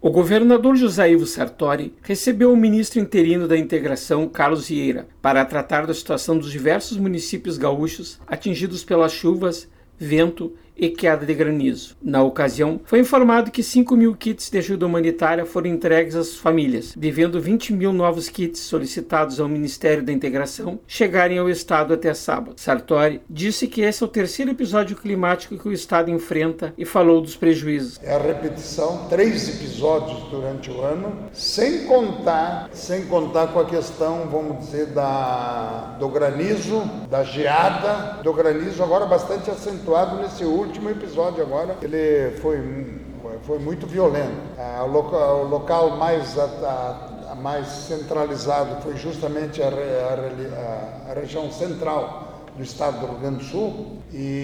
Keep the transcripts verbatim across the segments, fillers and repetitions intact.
O governador José Ivo Sartori recebeu o ministro interino da Integração, Carlos Vieira, para tratar da situação dos diversos municípios gaúchos atingidos pelas chuvas, vento e queda de granizo. Na ocasião, foi informado que cinco mil kits de ajuda humanitária foram entregues às famílias, devendo vinte mil novos kits solicitados ao Ministério da Integração chegarem ao Estado até sábado. Sartori disse que esse é o terceiro episódio climático que o Estado enfrenta e falou dos prejuízos. É a repetição, três episódios durante o ano, sem contar, sem contar com a questão, vamos dizer, da, do granizo, da geada, do granizo agora bastante acentuado nesse último último episódio agora, ele foi, foi muito violento. O local, o local mais, a, a mais centralizado foi justamente a, a, a região central do estado do Rio Grande do Sul,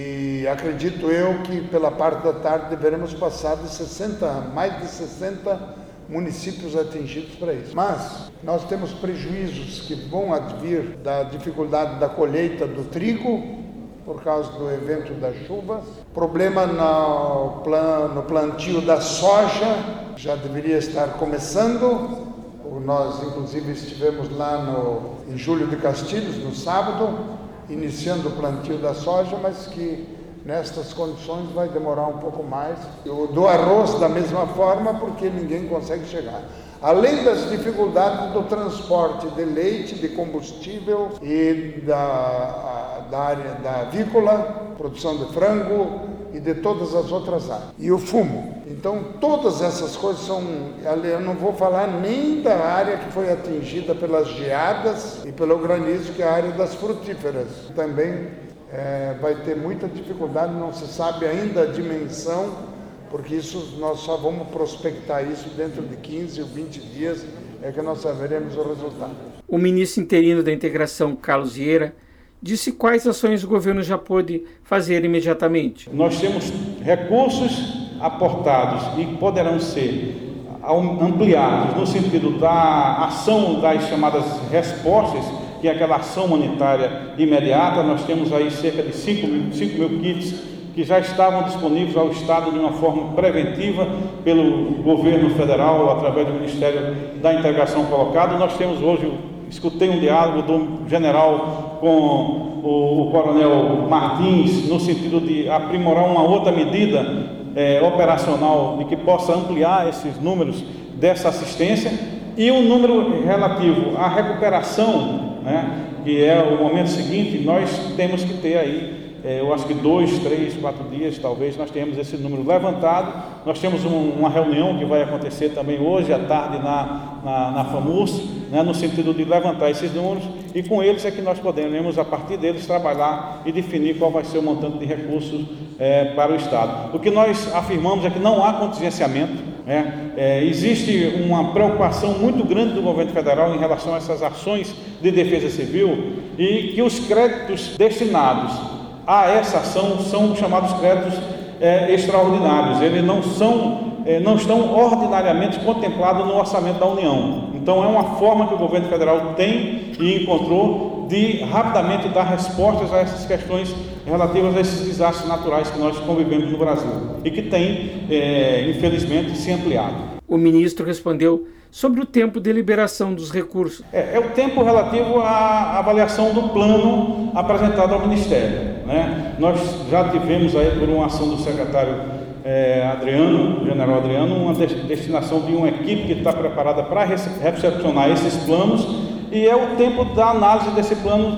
e acredito eu que pela parte da tarde deveremos passar de sessenta, mais de sessenta municípios atingidos para isso. Mas nós temos prejuízos que vão advir da dificuldade da colheita do trigo, por causa do evento das chuvas, problema no, plan, no plantio da soja, já deveria estar começando. Nós, inclusive, estivemos lá no, em Júlio de Castilhos, no sábado, iniciando o plantio da soja, mas que nestas condições vai demorar um pouco mais. O do arroz, da mesma forma, porque ninguém consegue chegar. Além das dificuldades do transporte de leite, de combustível e da, da área da avícola, produção de frango e de todas as outras áreas. E o fumo. Então, todas essas coisas são... Eu não vou falar nem da área que foi atingida pelas geadas e pelo granizo, que é a área das frutíferas. Também é, vai ter muita dificuldade, não se sabe ainda a dimensão, porque isso nós só vamos prospectar isso dentro de quinze ou vinte dias, é que nós saberemos o resultado. O ministro interino da Integração, Carlos Vieira, disse quais ações o governo já pôde fazer imediatamente. Nós temos recursos aportados e poderão ser ampliados no sentido da ação das chamadas respostas, que é aquela ação humanitária imediata. Nós temos aí cerca de cinco mil kits que já estavam disponíveis ao Estado de uma forma preventiva pelo governo federal, através do Ministério da Integração colocado. Nós temos hoje, escutei um diálogo do general com o, o coronel Martins, no sentido de aprimorar uma outra medida é, operacional de que possa ampliar esses números dessa assistência, e o número relativo à recuperação, né, que é o momento seguinte. Nós temos que ter aí, eu acho que dois, três, quatro dias, talvez, nós tenhamos esse número levantado. Nós temos um, uma reunião que vai acontecer também hoje à tarde na, na, na FAMURS, né, no sentido de levantar esses números, e com eles é que nós podemos, a partir deles, trabalhar e definir qual vai ser o montante de recursos é, para o Estado. O que nós afirmamos é que não há contingenciamento, né? É, existe uma preocupação muito grande do governo federal em relação a essas ações de defesa civil, e que os créditos destinados a essa ação são chamados créditos é, extraordinários. Eles não são, é, não estão ordinariamente contemplados no orçamento da União. Então é uma forma que o governo federal tem e encontrou de rapidamente dar respostas a essas questões relativas a esses desastres naturais que nós convivemos no Brasil e que tem, é, infelizmente, se ampliado. O ministro respondeu sobre o tempo de liberação dos recursos. É, é o tempo relativo à avaliação do plano apresentado ao Ministério, né? Nós já tivemos aí, por uma ação do secretário é, Adriano, general Adriano, uma destinação de uma equipe que está preparada para recepcionar esses planos, e é o tempo da análise desse plano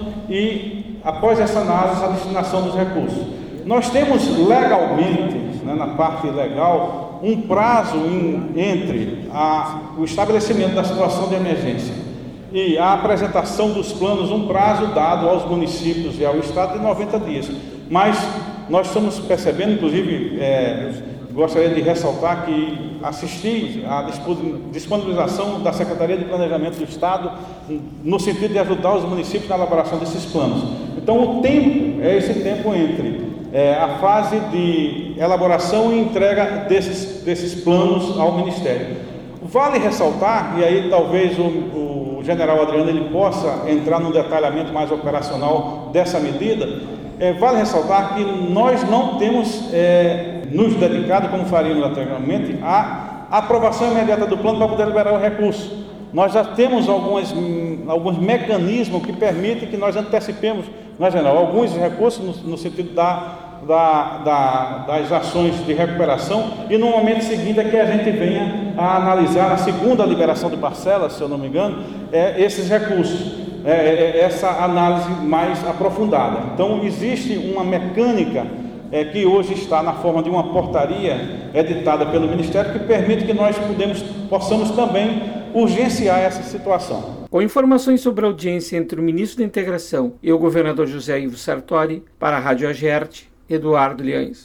e, após essa análise, a destinação dos recursos. Nós temos legalmente, né, na parte legal, um prazo em, entre a, o estabelecimento da situação de emergência e a apresentação dos planos, um prazo dado aos municípios e ao Estado de noventa dias. Mas nós estamos percebendo, inclusive, é, gostaria de ressaltar que assisti à disponibilização da Secretaria de Planejamento do Estado no sentido de ajudar os municípios na elaboração desses planos. Então, o tempo é esse tempo entre É, a fase de elaboração e entrega desses, desses planos ao Ministério. Vale ressaltar, e aí talvez o, o general Adriano ele possa entrar num detalhamento mais operacional dessa medida, é, vale ressaltar que nós não temos é, nos dedicado, como faríamos anteriormente, a a aprovação imediata do plano para poder liberar o recurso. Nós já temos algumas, alguns mecanismos que permitem que nós antecipemos, na geral, alguns recursos no, no sentido da, da, da, das ações de recuperação, e no momento seguinte é que a gente venha a analisar a segunda liberação de parcelas, se eu não me engano, é, esses recursos, é, é, essa análise mais aprofundada. Então existe uma mecânica é, que hoje está na forma de uma portaria editada pelo Ministério, que permite que nós podemos, possamos também urgenciar essa situação. Com informações sobre a audiência entre o ministro da Integração e o governador José Ivo Sartori, para a Rádio Agerte, Eduardo Liães.